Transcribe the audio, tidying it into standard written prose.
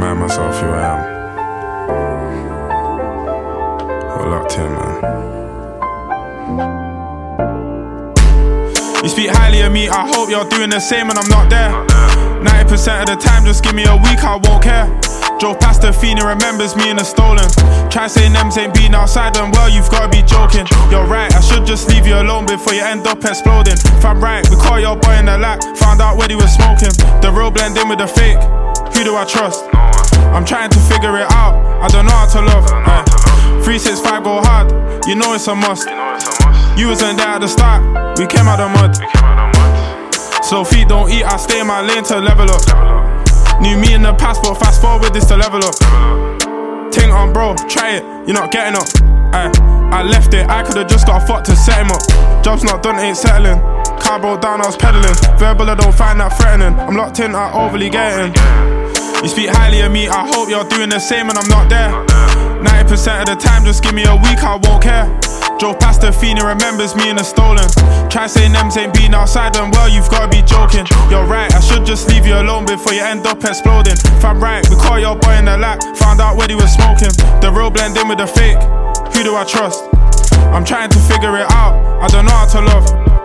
remind myself who I am. We're locked in, man. You speak highly of me, I hope you're doing the same and I'm not there. 90% of the time, just give me a week, I won't care. Drove past the fiend, remembers me in the stolen. Try saying them ain't been outside them, well, you've gotta be joking. You're right, I should just leave you alone before you end up exploding. If I'm right, we caught your boy in the lap, found out what he was smoking. The real blend in with the fake, who do I trust? I'm trying to figure it out, I don't know how to love. 365 go hard, you know it's a must. You wasn't there at the start, we came out the mud. Slow feet don't eat, I stay in my lane to level up. Knew me in the past, but fast forward this to level up. Ting on bro, try it, you're not getting up. I left it, I could've just got a fuck to set him up. Job's not done, ain't settling. Car broke down, I was pedaling. Verbal, I don't find that threatening. I'm locked in, I overly getting. You speak highly of me, I hope you're doing the same and I'm not there. 90% of the time, just give me a week, I won't care. Drove past the fiend, remembers me in the stolen. Try saying them ain't been outside them, well, you've gotta be joking. You're right, I should just leave you alone before you end up exploding. If I'm right, we caught your boy in the lap, found out what he was smoking. The real blend in with the fake, who do I trust? I'm trying to figure it out, I don't know how to love.